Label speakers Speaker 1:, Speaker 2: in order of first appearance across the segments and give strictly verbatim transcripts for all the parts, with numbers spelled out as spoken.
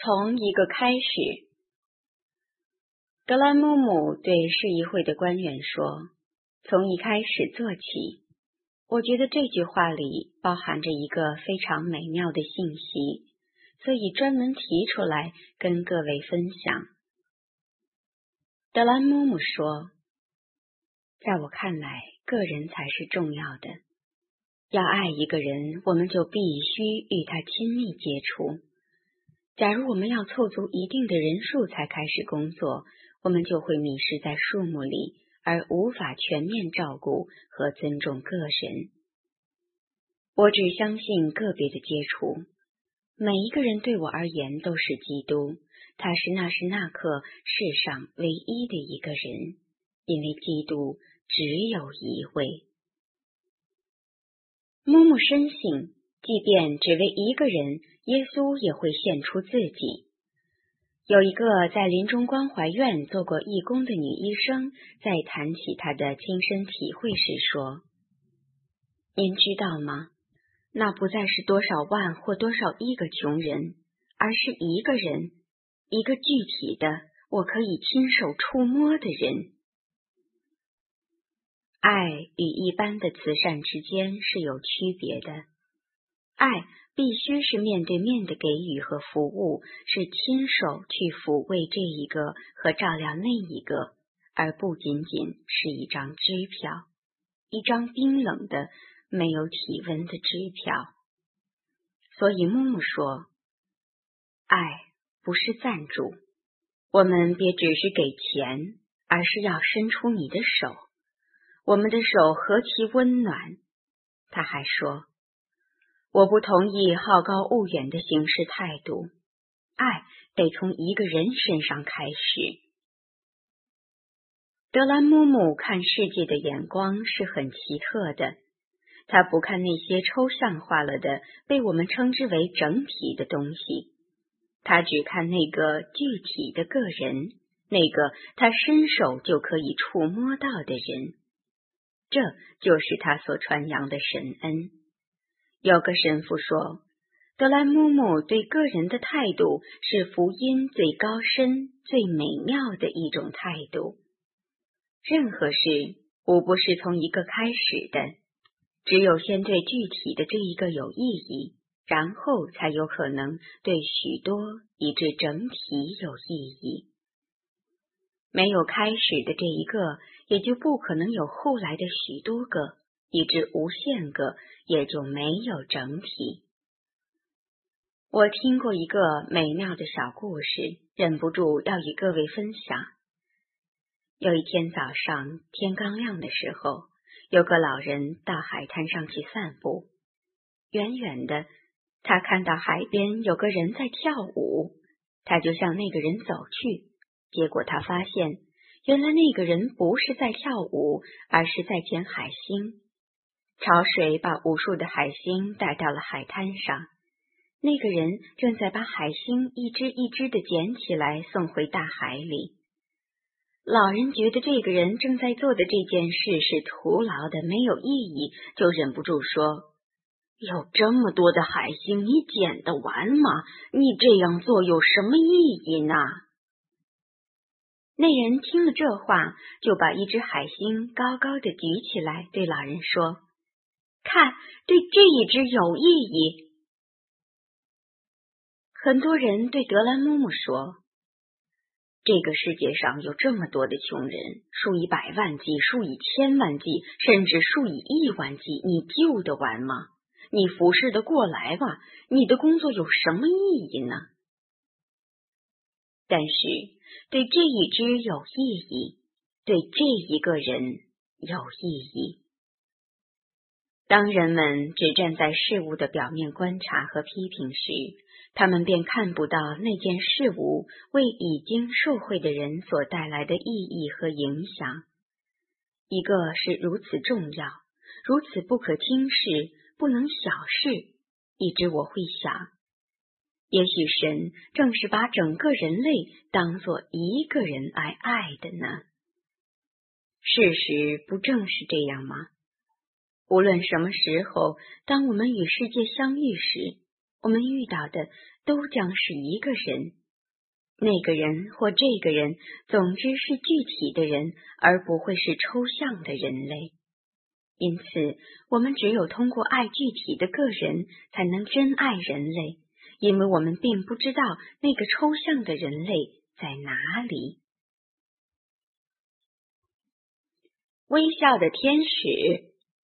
Speaker 1: 从一个开始。格兰姆姆对市议会的官员说，从一开始做起。我觉得这句话里包含着一个非常美妙的信息，所以专门提出来跟各位分享。德兰姆姆说，在我看来，个人才是重要的。要爱一个人，我们就必须与他亲密接触。假如我们要凑足一定的人数才开始工作，我们就会迷失在数目里，而无法全面照顾和尊重个人。我只相信个别的接触，每一个人对我而言都是基督，他是那时那刻世上唯一的一个人，因为基督只有一位。木木深信，即便只为一个人，耶稣也会献出自己。有一个在临终关怀院做过义工的女医生，在谈起她的亲身体会时说，您知道吗？那不再是多少万或多少亿个穷人，而是一个人，一个具体的，我可以亲手触摸的人。爱与一般的慈善之间是有区别的。爱必须是面对面的给予和服务，是亲手去抚慰这一个和照料那一个，而不仅仅是一张支票，一张冰冷的没有体温的支票。所以木木说，爱不是赞助，我们别只是给钱，而是要伸出你的手，我们的手何其温暖。他还说，我不同意好高骛远的行事态度，爱得从一个人身上开始。德兰姆姆看世界的眼光是很奇特的，他不看那些抽象化了的被我们称之为整体的东西，他只看那个具体的个人，那个他伸手就可以触摸到的人。这就是他所传扬的神恩。有个神父说，德兰姆姆对个人的态度是福音最高深、最美妙的一种态度。任何事无不是从一个开始的，只有先对具体的这一个有意义，然后才有可能对许多以致整体有意义。没有开始的这一个，也就不可能有后来的许多个，以致无限个，也就没有整体。我听过一个美妙的小故事，忍不住要与各位分享。有一天早上，天刚亮的时候，有个老人到海滩上去散步。远远的，他看到海边有个人在跳舞，他就向那个人走去。结果他发现，原来那个人不是在跳舞，而是在捡海星。潮水把无数的海星带到了海滩上，那个人正在把海星一只一只的捡起来送回大海里。老人觉得这个人正在做的这件事是徒劳的，没有意义，就忍不住说，有这么多的海星，你捡得完吗？你这样做有什么意义呢？那人听了这话，就把一只海星高高的举起来，对老人说，看，对这一只有意义。很多人对德兰姆姆说，这个世界上有这么多的穷人，数以百万计，数以千万计，甚至数以亿万计，你救得完吗？你服侍得过来吗？你的工作有什么意义呢？但是对这一只有意义，对这一个人有意义。当人们只站在事物的表面观察和批评时，他们便看不到那件事物为已经受惠的人所带来的意义和影响。一个是如此重要，如此不可轻视，不能小视，以致我会想，也许神正是把整个人类当作一个人来爱的呢？事实不正是这样吗？无论什么时候，当我们与世界相遇时，我们遇到的都将是一个人。那个人或这个人，总之是具体的人，而不会是抽象的人类。因此，我们只有通过爱具体的个人，才能真爱人类，因为我们并不知道那个抽象的人类在哪里。微笑的天使。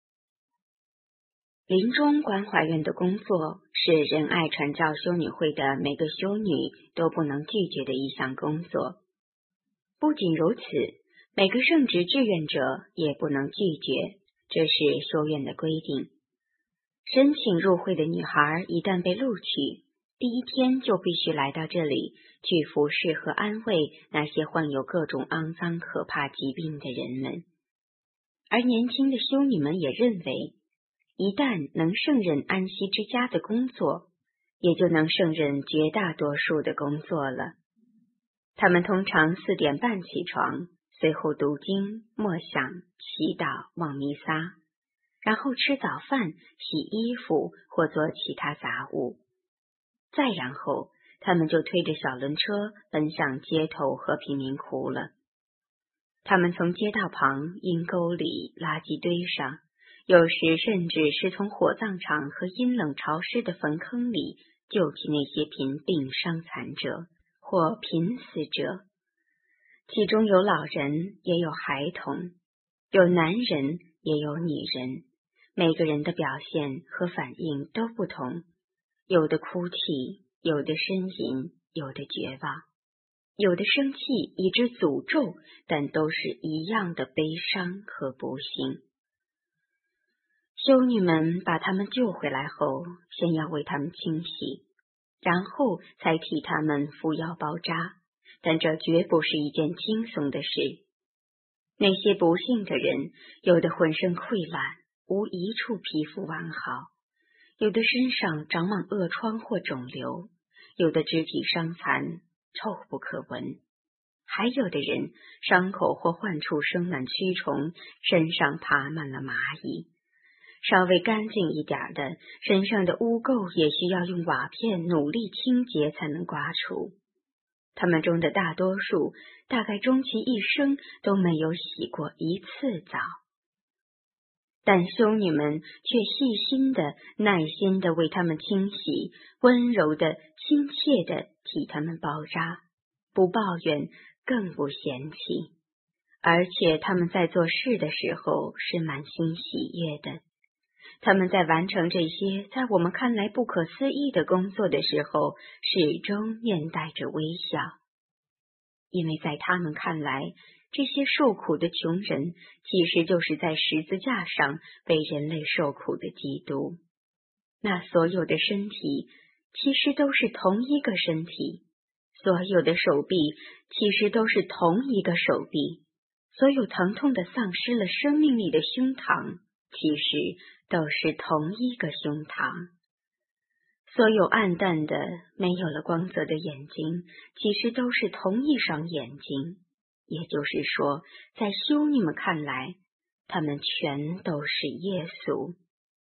Speaker 1: 临终关怀院的工作是仁爱传教修女会的每个修女都不能拒绝的一项工作。不仅如此，每个圣职志愿者也不能拒绝，这是修院的规定。申请入会的女孩一旦被录取，第一天就必须来到这里，去服侍和安慰那些患有各种肮脏可怕疾病的人们。而年轻的修女们也认为，一旦能胜任安息之家的工作，也就能胜任绝大多数的工作了。他们通常四点半起床，随后读经、默想、祈祷、望弥撒，然后吃早饭、洗衣服或做其他杂物。再然后，他们就推着小轮车奔向街头和贫民窟了。他们从街道旁、阴沟里、垃圾堆上，有时甚至是从火葬场和阴冷潮湿的坟坑里救起那些贫病伤残者或濒死者，其中有老人，也有孩童，有男人，也有女人，每个人的表现和反应都不同，有的哭泣，有的呻吟，有的绝望，有的生气以致诅咒，但都是一样的悲伤和不幸。修女们把他们救回来后，先要为他们清洗，然后才替他们敷药包扎，但这绝不是一件轻松的事。那些不幸的人，有的浑身溃烂，无一处皮肤完好，有的身上长满恶疮或肿瘤，有的肢体伤残，臭不可闻，还有的人伤口或患处生满蛆虫，身上爬满了蚂蚁。稍微干净一点的，身上的污垢也需要用瓦片努力清洁才能刮除。他们中的大多数，大概终其一生都没有洗过一次澡。但修女们却细心的、耐心的为他们清洗，温柔的、亲切的替他们包扎，不抱怨，更不嫌弃。而且他们在做事的时候是满心喜悦的。他们在完成这些在我们看来不可思议的工作的时候，始终面带着微笑，因为在他们看来，这些受苦的穷人其实就是在十字架上为人类受苦的基督。那所有的身体其实都是同一个身体，所有的手臂其实都是同一个手臂，所有疼痛的丧失了生命力的胸膛其实都是同一个胸膛，所有暗淡的没有了光泽的眼睛其实都是同一双眼睛。也就是说，在修女们看来，他们全都是耶稣。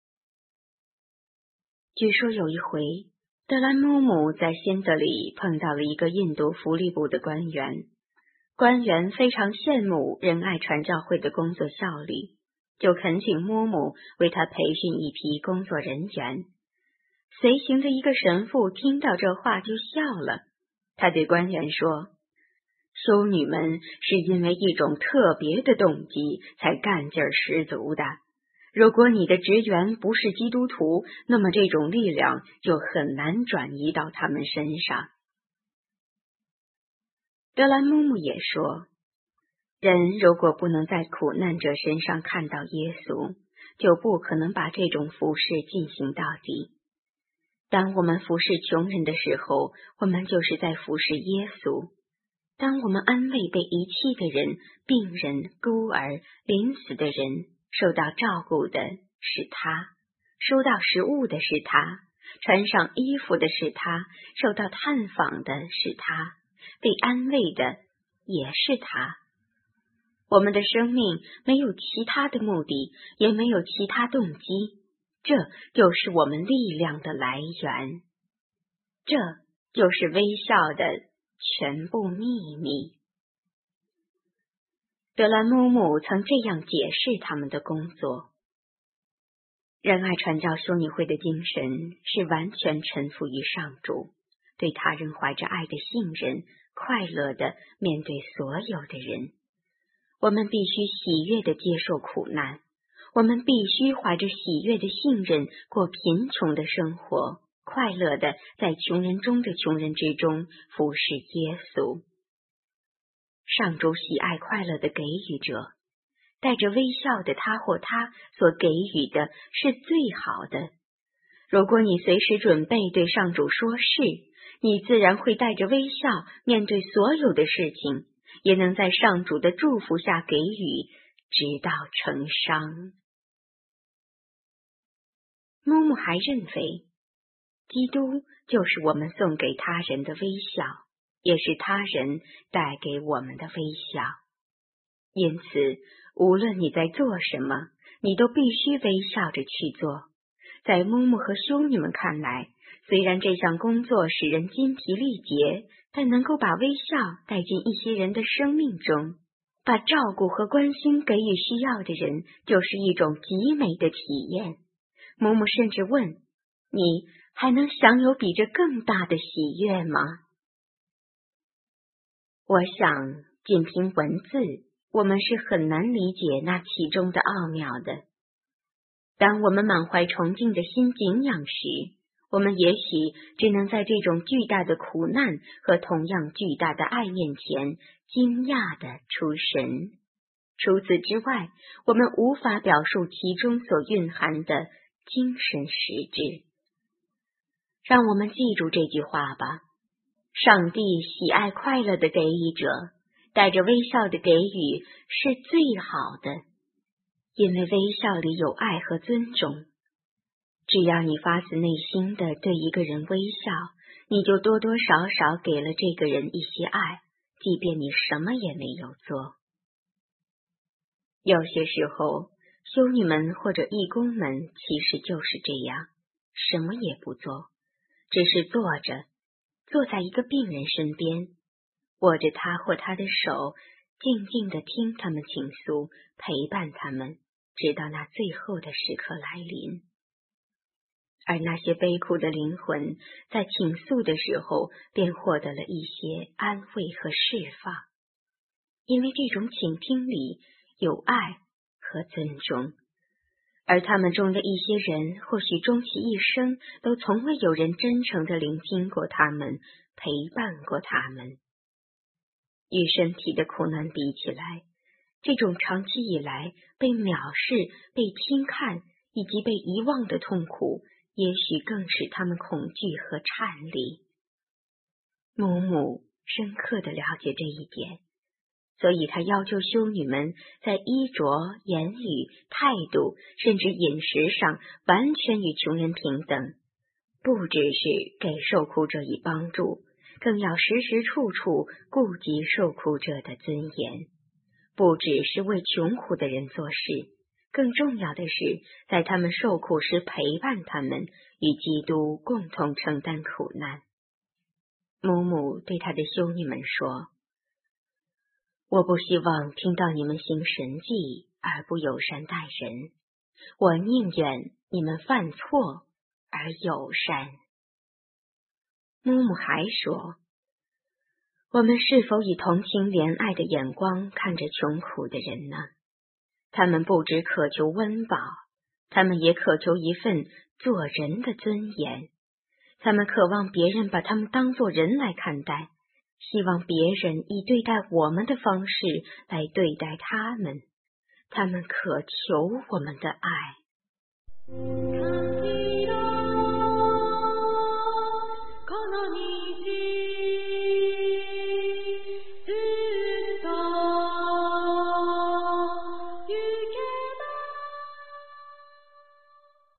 Speaker 1: 据说有一回，德兰姆姆在仙德里碰到了一个印度福利部的官员，官员非常羡慕仁爱传教会的工作效率，就恳请姆姆为他培训一批工作人员。随行的一个神父听到这话就笑了，他对官员说，修女们是因为一种特别的动机才干劲儿十足的，如果你的职员不是基督徒，那么这种力量就很难转移到他们身上。德兰姆姆也说，人如果不能在苦难者身上看到耶稣，就不可能把这种服侍进行到底。当我们服侍穷人的时候，我们就是在服侍耶稣。当我们安慰被遗弃的人、病人、孤儿、临死的人，受到照顾的是他，收到食物的是他，穿上衣服的是他，受到探访的是他，被安慰的也是他。我们的生命没有其他的目的，也没有其他动机，这就是我们力量的来源。这就是微笑的全部秘密。德兰姆姆曾这样解释他们的工作：仁爱传教修女会的精神是完全臣服于上主，对他人怀着爱的信任，快乐地面对所有的人。我们必须喜悦地接受苦难，我们必须怀着喜悦的信任过贫穷的生活，快乐地在穷人中的穷人之中服侍耶稣。上主喜爱快乐的给予者，带着微笑的他或他所给予的是最好的。如果你随时准备对上主说是，你自然会带着微笑面对所有的事情，也能在上主的祝福下给予，直到成伤。穆穆还认为，基督就是我们送给他人的微笑，也是他人带给我们的微笑。因此，无论你在做什么，你都必须微笑着去做。在穆穆和修女们看来，虽然这项工作使人筋疲力竭，但能够把微笑带进一些人的生命中，把照顾和关心给予需要的人，就是一种极美的体验。穆穆甚至问：你还能享有比这更大的喜悦吗？我想，仅凭文字，我们是很难理解那其中的奥妙的。当我们满怀崇敬的心敬仰时，我们也许只能在这种巨大的苦难和同样巨大的爱面前惊讶地出神。除此之外，我们无法表述其中所蕴含的精神实质。让我们记住这句话吧：上帝喜爱快乐的给予者，带着微笑的给予是最好的，因为微笑里有爱和尊重。只要你发自内心的对一个人微笑，你就多多少少给了这个人一些爱，即便你什么也没有做。有些时候，修女们或者义工们其实就是这样，什么也不做，只是坐着，坐在一个病人身边，握着他或他的手，静静地听他们倾诉，陪伴他们，直到那最后的时刻来临。而那些悲苦的灵魂在倾诉的时候，便获得了一些安慰和释放，因为这种倾听里有爱和尊重。而他们中的一些人，或许终其一生都从未有人真诚地聆听过他们，陪伴过他们。与身体的苦难比起来，这种长期以来被藐视、被轻看以及被遗忘的痛苦，也许更使他们恐惧和颤栗。母母深刻地了解这一点，所以他要求修女们在衣着、言语、态度，甚至饮食上完全与穷人平等，不只是给受苦者以帮助，更要时时处处顾及受苦者的尊严，不只是为穷苦的人做事，更重要的是在他们受苦时陪伴他们，与基督共同承担苦难。母母对他的修女们说：我不希望听到你们行神迹而不友善待人，我宁愿你们犯错而友善。母母还说，我们是否以同情怜爱的眼光看着穷苦的人呢？他们不只渴求温饱，他们也渴求一份做人的尊严。他们渴望别人把他们当作人来看待，希望别人以对待我们的方式来对待他们。他们渴求我们的爱。この虹